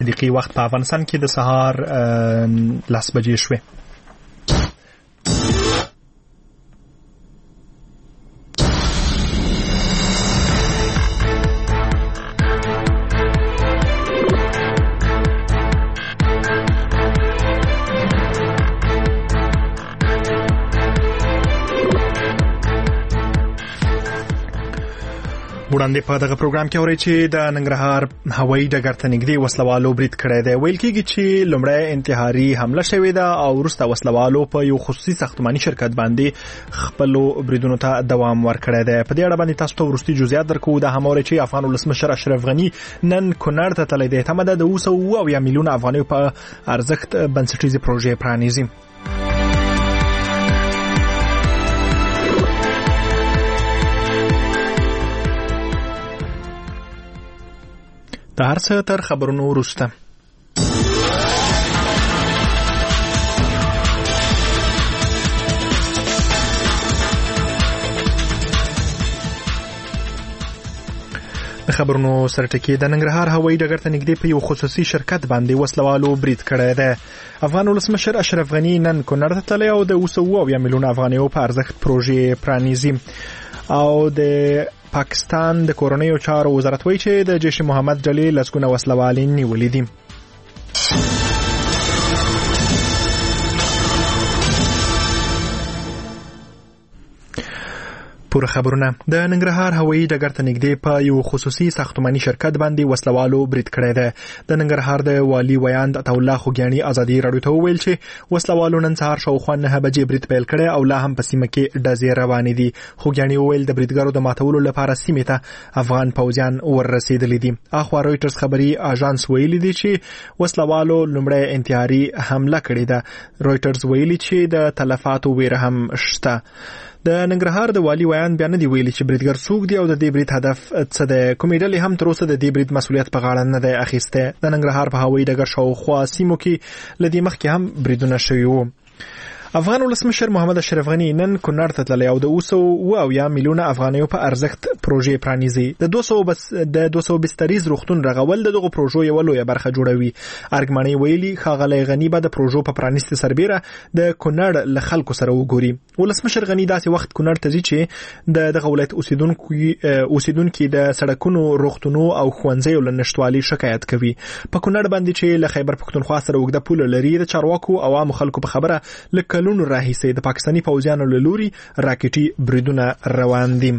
دقیقې وخت په افغانستان کې د سهار 10 بجې شوې. وړاندې په دغه پروګرام کې اوري چې د ننګرهار هوایي ډګر ته نږدې وسلوالو برید کړی دی. ویل کېږي چې لومړی انتحاري حمله شوې ده او وروسته وسلوالو په یو خصوصي ساختماني شرکت باندې خپل بریدونو ته دوام ورکړی دی. په دې اړه باندې تاسو ته وروستي جزئیات درکو. د هماوري چې افغان ولسمشر اشرف غني نن کونړ ته تللی دی. تمه ده د 270 میلیونه افغانیو په ارزښت بنسټیزې پروژې پرانیزي. د هر څه تر خبرونو وروسته د خبرونو سرټکی د ننګرهار هوایي ډګر ته نږدې په یو خصوصي شرکت باندې وسلوالو برید کړی دی. افغان ولسمشر اشرف غني نن کونړ ته تللی او د 270 میلیونه افغانیو په ارزښت پروژې پرانیزي. او د پاکستان د کورنیو چارو وزارت وایي چې د جیش محمد ډلې لسګونه وسلوال نیولې دي. پوره خبرونه. د ننګرهار هوایي ډګر ته نږدې په یو خصوصي ساختماني شرکت باندې وسلوالو برید کړی دی. د ننګرهار د والي ویاند عطاالله خوګیاني ازادي راډیو ته وویل چې وسلوالو نن سهار شاوخوا 9 بجې برید پیل کړی او لا هم په سیمه کې ډزې روانې دي. خوګیاني وویل د بریدګرو د ماتولو لپاره سیمې ته افغان پوځیان ورسېدلي دي. اخوا رويټرز خبري اژانس ویلي دي چې وسلوالو لومړی انتحاري حمله کړې ده. رويټرز ویلي چې د تلفاتو ویره هم شته. د ننګرهار د والي ویان بیان دی ویلي چې بریدګر څوک دی او د دې برید هدف څه دی. کومې ډلې هم تر اوسه د دې برید مسؤلیت په غاړه نه دی اخیسته. د ننګرهار په هوایي ډګر شاوخوا سیمو کې لدې مخکې هم بریدونه شوي وو. افغان ولسمشر محمد اشرف غني نن کونړ ته تللی او د 270 میلیونه افغانیو په ارزښت پروژې پرانیزي. د 200 بستریز روغتون رغول دغه پروژو یو لویه برخه جوړوي. ارګمنۍ ویلي ښاغلی غني به د پروژو په پرانیستي سربیره د کونړ له خلکو سره وګوري. ولسمشر غني داسې وخت کونړ ته ځي چې دغه ولایت اوسیدونکو د سړکونو روغتونو او ښوونځیو له نشټوالي شکایت کوي. په کونړ باندې چې له خیبر پښتونخوا سره اوږده پوله لري د چارواکو عوامو خلکو په خبره لکه کلونو راهیسې د پاکستاني پوځیانو له لوري راکټي بریدونه روان دي.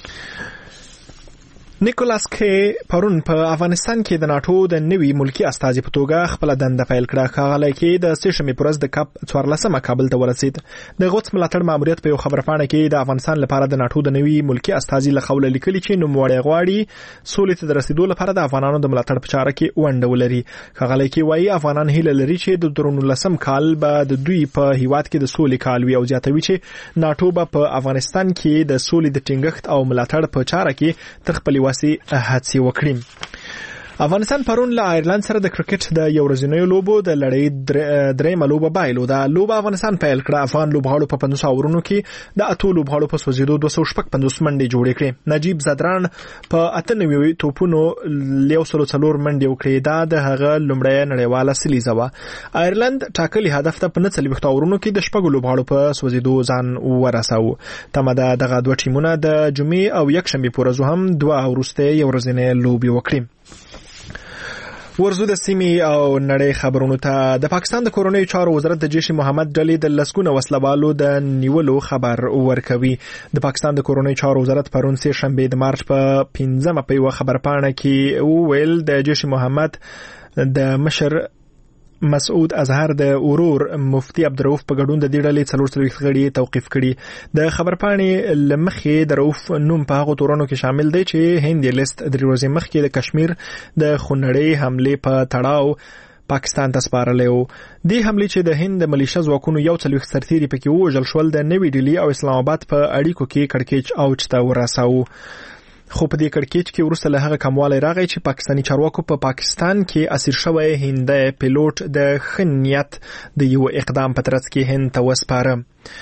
نیکولاس کې پرون په افغانستان کې د ناتو د نوي ملکی استازي په توګه خپل دنده پیل کړه. ښاغلی کې د سېشنبې پر ورځ د کاپ 14 کابل ته ورسید. د غوڅ ملاتړ ماموریت په یو خبرپاڼه کې د افغانستان لپاره د ناتو د نوي ملکی استازي له قوله لیکلي چې نوموړی غواړي سولې ته د رسیدو لپاره د افغانانو د ملاتړ په چاره کې ونډه ولري. ښاغلی کې وایي افغانان هیله لري چې د 2019 کال به د دوی په هیواد کې د سولې کال وي او زیاتوي چې ناتو به په افغانستان کې د سولې د ټینګښت او ملاتړ په چاره کې تر خپلې هڅې وکړي. افغانستان پرون له آیرلند سره د کرکټ د یو ورځنیو لوبو د لړۍ درېیمه لوبه بایلو. دا لوبه افغانستان پیل کړه. افغان لوبغاړو په 500 اورونو کې د 8 لوبغاړو په سوځېدو 255 منډې جوړې کړې. نجیب زدران په 98 توپونو 104 منډې وکړې. دا د هغه لومړی نړیواله سلیزه وه. آیرلند ټاکلي هدف ته په 49 اورونو کې د 6 لوبغاړو په سوځېدو ځان ورساوه. تمه ده دغه دوه ټیمونه د جمعې او یکشنبې په ورځو هم 2 وروستۍ یو ورځنۍ لوبې وکړي. ورزو د سیمې او نړۍ خبرونو ته. د پاکستان د کورنیو چارو وزارت د جیش محمد ډلې د لسګونه وسلوالو د نیولو خبر ورکوي. د پاکستان د کورنیو چارو وزارت پرون سه شنبه د مارچ په 15 په یو خبرپاڼه کې وویل د جیش محمد د مشر مسعود اظهر د اورور مفتی عبدالرؤف په ګډون د دې ډلې 4 غړي توقیف کړي. د خبرپاڼې لمخې د رؤف نوم په هغو تورانو کې شامل دی چې هند لیست د ورځې مخکې د کشمیر د خونړۍ حمله په تړاو پاکستان ته سپارلی و. دې حملې چې د هند ملیشه ځواکونو 40 سرتیري پکې ووژل شول د نوې ډیلی او اسلام آباد په اړیکو کې کړکېچ اوج ته ورساوه. خو په دې کړکېچ کې وروسته له هغه کموالی راغی چې پاکستاني چارواکو په پاکستان کې اسیر شوی هندی پیلوټ د ښه نیت د یو اقدام په ترڅ کې هند ته وسپاره.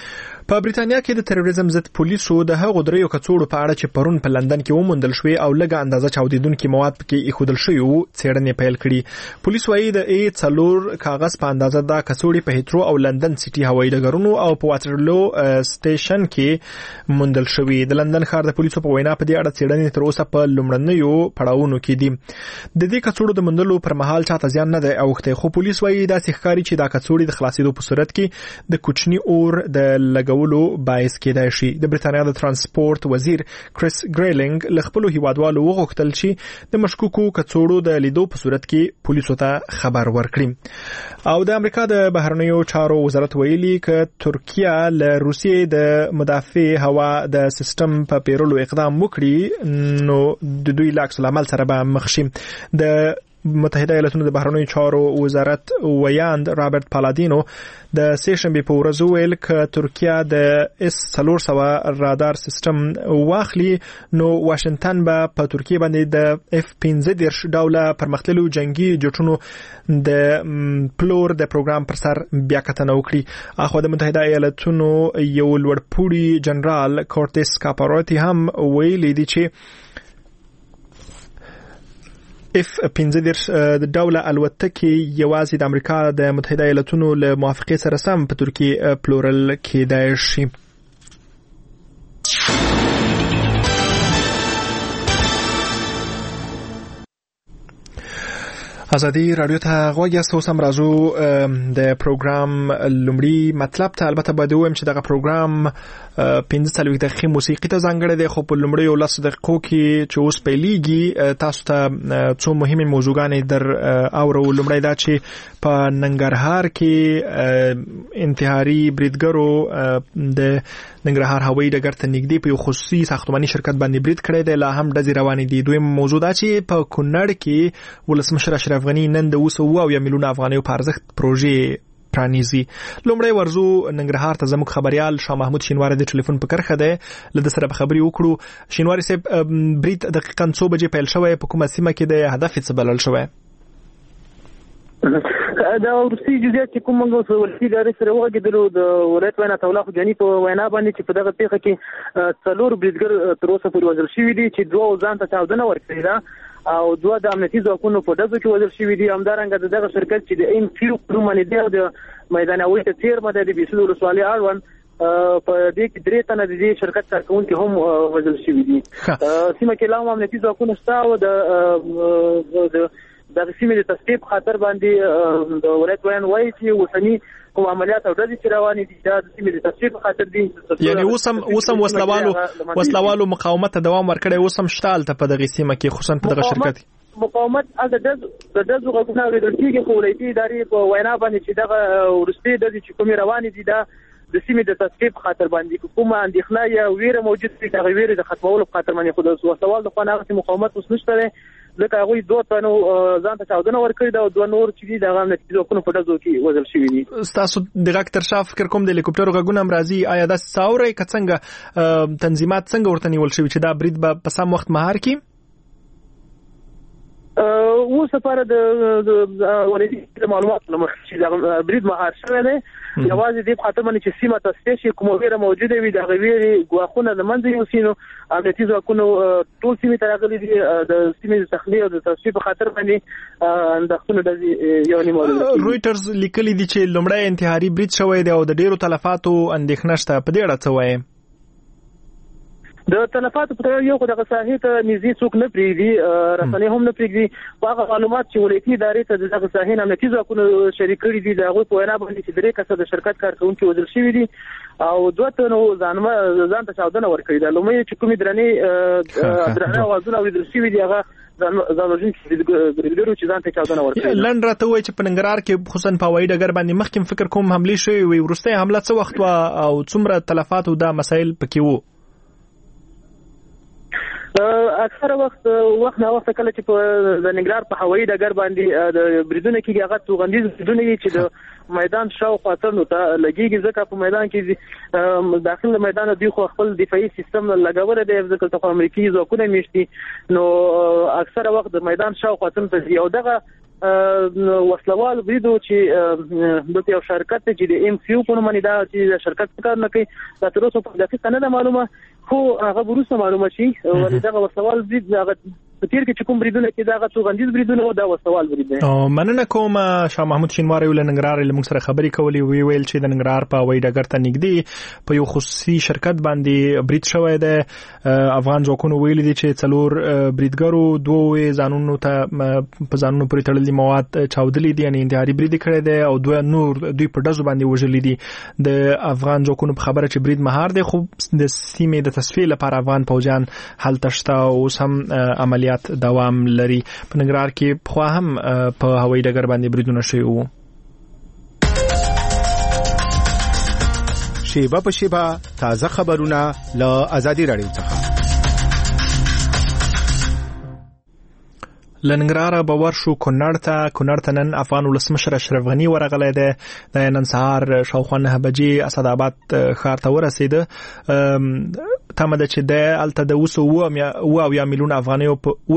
په بریتانیا کې د تروریزم ضد پولیسو د هغو دریو کڅوړو په اړه چې پرون په لندن کې وموندل شوې او لږه اندازه چاودیدونکو مواد پکې ایښودل شوي وو څېړنې پیل کړي. پولیس وايي د A4 کاغذ په اندازه دا کڅوړې په هیترو او لندن سټي هوایي ډګرونو او په واټرلو سټیشن کې موندل شوي. د لندن ښار د پولیسو په وینا په دې اړه څېړنې تر اوسه په لومړنیو پړاوونو کې دي. د دې کڅوړو د موندلو پر مهال چاته زیان نه دی اوښتی، خو پولیس وايي دا ښکاري چې دا کڅوړې د خلاصېدو په صورت کې د کوچني اور د لګولو باعث کېدای شي. د بریتانیا د ترانسپورت وزیر کریس ګریلینګ له خپلو هیوادوالو وغوښتل چې د مشکوکو کڅوړو د لیدو په صورت کې پولیسو ته خبر ورکړي. او د امریکا د بهرنیو چارو وزارت ویلي چې ترکیه له روسیې د مدافع هوا د سیستم په پیرولو اقدام وکړي نو د دوی له عکس العمل سره به مخ شي. د متحده ایالاتونو د بهرنیو چارو وزارت ویاند رابرټ پالادینو د سیشنبه په ورځ ویل چې ترکیه د S-400 رادار سیستم واخلي نو واشنگټن به په ترکیه باندې د F-15 ډوله پرمختللو جنگي جټونو د پلور د پروګرام پر سر بیا کتنه وکړي. اخو د متحده ایالاتونو یو لوړپوړي جنرال کورټس کاپاروتی هم ویلي دی چې F-15 د ډوله الوتکې یوازې د امریکا د متحده ایالاتونو له موافقې سره سم په ترکیه پلورل کېدای شي. ازادي رادیو ته غوږ یاست. اوس هم راځو د پروګرام لومړي مطلب ته. البته باید ووایم چې دغه پروګرام 15 دقیقې موسیقي ته ځانګړی دی، خو په لومړیو 10 دقیقو کې چې اوس پیلېږي تاسو ته څو مهمې موضوعګانې در اورو. لومړی دا چې په ننګرهار کې انتحاري بریدګرو د ننګرهار هوایي ډګر ته نږدې په یو خصوصي ساختماني شرکت باندې برید کړی دی، لا هم ډزې روانې دي. دویم موضوع دا چې په کونړ کې ولسمشر اشرف غني نن د 200 میلیونه افغانیو په ارزښت پروژې پرانیزي. لومړی ورزو ننګرهار ته زموږ خبريال شاه محمود شینواری د ټلیفون په کرخه دی، له سره به خبري وکړو. شینواری صاحب، برید دقیقاً څو بجې پیل شوی، په کومه سیمه کې د هدف څه بلل شوی؟ دا روسي جزئیات چې کوم موږ ولسی ادارې سره وغږیدلو د ولایت وینا تولا خجانی په وینا باندې چې په دغه پیښه کې څلور بریدګر تر اوسه پورې وژل شوي دي چې دوه ځان ته چاودنه ورکړې ده او دوه د امنیتي ځواکونو په ډزو کې وژل شوي دي. همدارنګه دغه شرکت چې د M-Q پرومانې دی د میدان هوایي ته تیر مده د بیسل ولسوالۍ اړوند په دې کې درې تنه د دې شرکت کارکونکي هم وژل شوي دي. سیمه کې لا هم امنیتي ځواکونه شته او د سیمې د تصفیې خاطر باندې د ولایت ویان وایي چې اوسنی کوم عملیات او ډزې چې روانې دي دا د سیمې د تصفیې خاطر دي. یعنی اوسم وسلوالو مقاومت ته دوام ورکړی، اوسم شتال ته په دغه سیمه کې خصوصا په دغه شرکت مقاومت د دزو غوښتنه ورېدل کېږي، خو ولایتي ادارې په وینا باندې چې دغه ورستي ډزې چې کومې روانې دي دا د سیمې د تصفیې خاطر باندې کومه اندېښنه یا ویره موجود دي، دغه ویره د ختمولو په خاطر باندې خو د وسوال د خو مقاومت اوس نشته دی، ځکه هغوی دوه تنو ځان ته چاودنه ورکړې ده او دوه نور چې دي دغه امنیتي ځواکونو په ډزو کې وژل شوي دي. ستاسو د غږ تر شا فکر کوم د هلیکوپټرو غږونه هم راځي، آیا داسې څه اورئ که څنګه تنظیمات څنګه ورته نیول شوي چې دا برید به په سم وخت مهار کړي؟ اوس لپاره د ولایتي معلوماتو له مخې چې د برید مهار شوی دی، یوازې دې په خاطر باندې چې سیمه تصفیه شي، کومه ویره موجوده وي د هغې ویرې ګواښونه له منځه یوسي. نو امنیتي ځواکونو ټول سیمې ته راغلي دي د سیمې د تخلیې او د تصفیې په خاطر باندې اندېښنونه ډزې یو نیمه. رویټرز لیکلي دي چې لومړی انتحاري برید شوی دی او د ډیرو تلفاتو اندېښنه شته، په دې اړه څه وایي؟ د تلفاتو په یو خو دغه ساحې ته نږدې څوک نه پرېږدي، رسنۍ هم نه پرېږدي. په هغه معلومات چې ولایتي ادارې ته دغه ساحې نه امنیتي ځواکونو شریک کړي دي، د هغوی په وینا باندې چې 3 کسه د شرکت کارکوونکي وژل شوي دي او 2 تنو ځان ته چاودنه ورکړې ده. لومړی چې کومې درنې اوازونه اورېدل شوي دي هغه ځانوژونکي بریدګرو چې ځان ته چاودنه ورکړې. لنډ راته ووایي چې په ننګرهار کې خصوصا په هوایي ډګر باندې مخکې فکر کوم حملې شوې وي، وروستۍ حمله څه وخت وه او څومره تلفات او دا مسایل پکې وو؟ اکثره وخت نه وخت کله چې په د ننګرهار په هوایي ډګر باندې د بریدونه کېږي هغه توغندیز بریدونه دي چې د میدان شاوخوا ترنو ته لګېږي، ځکه په میدان کې داخل میدان دوی خو خپل دفاعي سیستم لګولی دی، ځکه ته امریکایي ځواکونه میشتي، نو اکثره وخت د میدان شاوخوا ترنو ته ځي او دغه وسلوال بریدو چې د یو شرکت چې د ام سیو په نوم باندې دا چې شرکت کار نه کوي دا تر اوسه په دقیق نه معلومه خو هغه وروسته معلومه شي ولې دا وسلوال برید هغه په تیر کې چې کوم بریدونه کې دا غوښتندیز بریدونه او دا وسوال برید دی. مننه کوم شاه محمود شینواری ول ننګرهار له موږ سره خبرې کولې ویل چې د ننګرهار په وای ډګر ته نږدې په یو خصوصي شرکت باندې برید شوی دی. افغان ځواکونو ویل دي چې څلور بریدګرو دوه ځانونو ته په ځانونو پورې تړلي مواد چاودلي دي یعنی انتحاري برید کړی دی او دوه نور دوی په ډزو باندې وژلي دي. د افغان ځواکونو په خبره چې برید مهار دی خو د سیمې د تصفیې لپاره افغان پوجان هلته شته او هم عملیات دوام لري. په ننګرهار کې خو هم په هوایي ډګر باندې بریدونه شوي وو. شیبه په شیبه تازه خبرونه له آزادي رادیو څخه. لنګرهار به ورشو کونړ ته نن افغان ولسمشر اشرف غنی ورغلی دی. د نن سهار شاوخوا 9 بجې اسداباد ښار ته ورسېده. تمه ده چې د الته د 200 میلیون افغانیو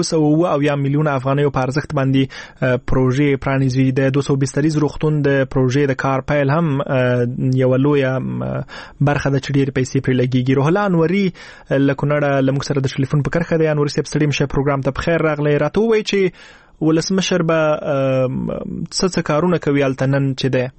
په ارزښت باندې پروژې پرانیزي. د 220 روغتون د پروژې د کار پیل هم یو لویه برخه د چډیر پیسې پر لګیږي. روح الله انوري لکونړ لمک سره د ټلیفون په کرخه دی. انوري صاحب ستړي مشه پروګرام ته بخیر راغلی. راته وایي چې ولسمشر به څه کارونه کوي الته نن چې دی.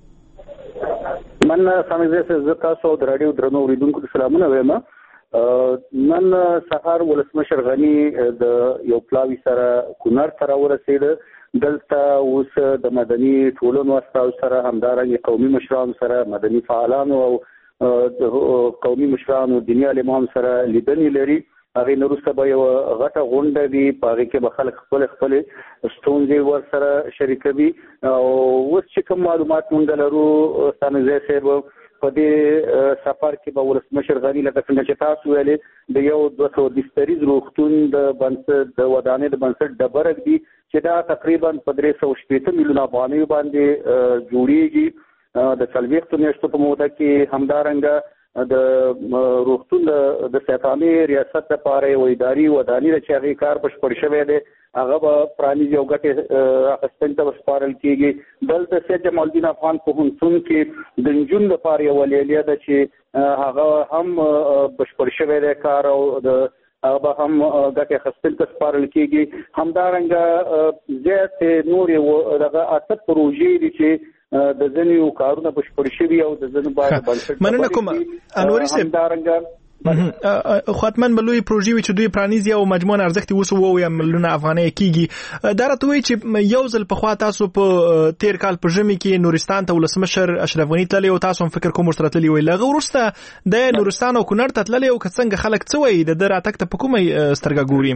من سمجه زه تاسو د رادیو درنو اوریدونکو سلامونه وایم. نن سهار ولسمشر غنی د یو پلاوی سره کونړ ته راورسېد. دلته اوس د مدني ټولنو استاو سره همدارنګه قومي مشرانو سره مدني فعالانو او قومي مشرانو دیني عالمان سره لیدنې لري. هغه نورسته به یو غټه غونډه وي په هغه کې به خلک خپل ستونزې ور سره شریکوي او اوس چې کوم معلومات مونږ لرو سمزه صاحب په دې سفر کې به ولسمشر غنی لکه څنګه چې تاسو ویلې د یو 220 روغتون د بنسټ د ودانې د بنسټ د برګ دي چې دا تقریبا 380 میلیون افغانۍ باندې جوړیږي. د څلوېښتو میاشتو په موده کې همدارنګه د روغتون د سیفامي ریاست لپاره یو اداري ودانۍ چې هغه کار بشپړ شوی دی هغه به پرانیزي او ګټې اخیستنې ته وسپارل کېږي. دلته سید جمال الدین افغان پوهنتون کې د نجونو لپاره یوه لیلیه ده چې هغه هم بشپړ شوی دی کار او د هغه به هم ګټې اخیستنې ته سپارل کېږي. همدارنګه زیاتې نورې دغه 8 پروژې دي چې د ځینو کارونه بشپړ شوي او د ځینو باید بنسټ. مننه کوم انوري صاحب. خاطمن بلوي پروژې چې دوی پرانیزي او مجموعي ارزښت 200 میلیون افغانۍ کیږي. دا راته وایي چې یو ځل په خوا تاسو په تیر کال په ژمي کې نورستان ته ولسمشر اشرف غنی تللی او تاسو هم فکر کوم ورسره تللی وي. لغه وروسته د نورستان او کونړ ته تللی او څنګه خلک څه وایي د راتګ ته په کومه سترګه ګوري؟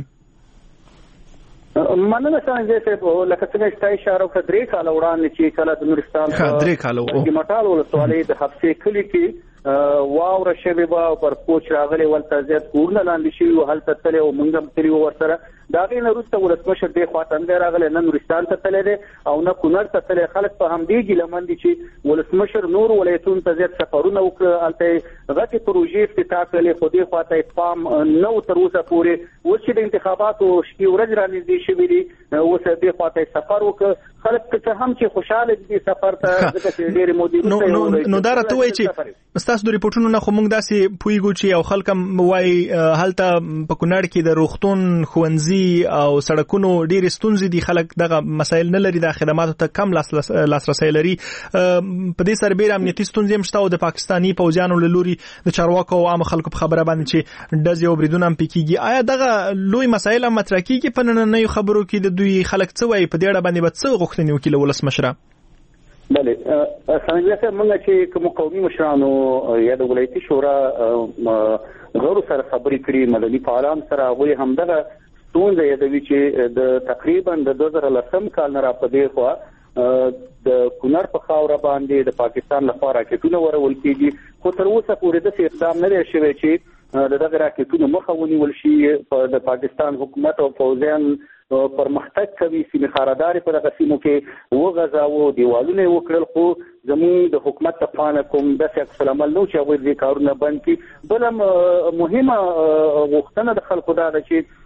مننه څنګه چې لکه څنګه چې اشاره وکړه 3 کال وړاندې چې کله د نورستان په مټال ولسوالۍ د حبسې کلی کې واوره شوی با پر کوچ راغلی ولته زیات کورونه لاندې شي او هلته تل او مونږ هم تل ورسره دا غي نه روسته ولسمشر د خواطن راغلی نن نورستان ته تل دي او نه کونړ ته تل خلک په هم دیږي لمن دي چې ولسمشر نور ولایتونو ته زیات سفرونه وکړه الته غټي پروژې افتتاح کړي خو دې خواته پام نو تر اوسه پورې اوس چې د انتخاباتو شپې ورځ را نږدې شوې دي اوس دې خواته سفر وکړه خلک ته هم چې خوشاله دي سفر ته ځکه ډېر مودي نو دا راته وایي چې تاسو د ریپورتونو نه خو موږ داسې پویګو چې او خلک وایي هلته په کونړ کې د روغتون ښوونځي او سړکونو ډېر ستونزې دي خلک دغه مسایل نه لري د خدماتو ته کم لاسرسی لري په دې سره ډېر امنیتي ستونزې هم شته او د پاکستاني پوځیانو له لوري د چارواکو او عام خلکو په خبره باندې چې ډزې او بریدونه هم پکېږي. آیا دغه لوی مسایل هم مطرح کېږي په نننیو خبرو کې د دوی خلک څه وایي په دې اړه باندې به څه غوښتنې وکړي له ولسمشره؟ بله څنګه موږ چې کوم قومي مشرانو یا د ولایتي شورا غړو سره خبرې کړې مدني فعالان سره هغوی همدغه ستونزه یادوي چې د تقریبا د 2010 کال نه راپدې خوا د کونړ په خاوره باندې د پاکستان لپاره راکټونه ورول کېږي خو تر اوسه پورې د اقدام نه دی شوی چې دغه راکټونه مخه ونیول شي. د پاکستان حکومت او پوځیان پرمختګ کوي سیمه خاردار په دغه سیمو کې وغځاوه دیوالونه وکړل خو زموږ د حکومت ته کوم د عکس العمل نو چې هغه دې کارونه بند کړي. بل مهمه غوښتنه د خلکو دا ده چې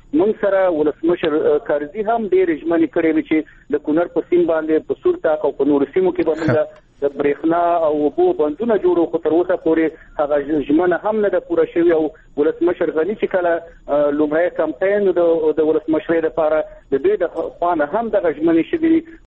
موږ سره ولسمشر کارزي هم ډېر ژمنې کړې وي چې د کونړ په سیم باندې په سورتاک او په نورو سیمو کې باندې د برېښنا او اوبو بندونه جوړو خو تر اوسه پورې هغه ژمنه هم نه ده پوره شوې او ولسمشر غني چې کله لومړی کمپاین د ولسمشرۍ لپاره د دوی د خوا نه هم دغه ژمنې شوې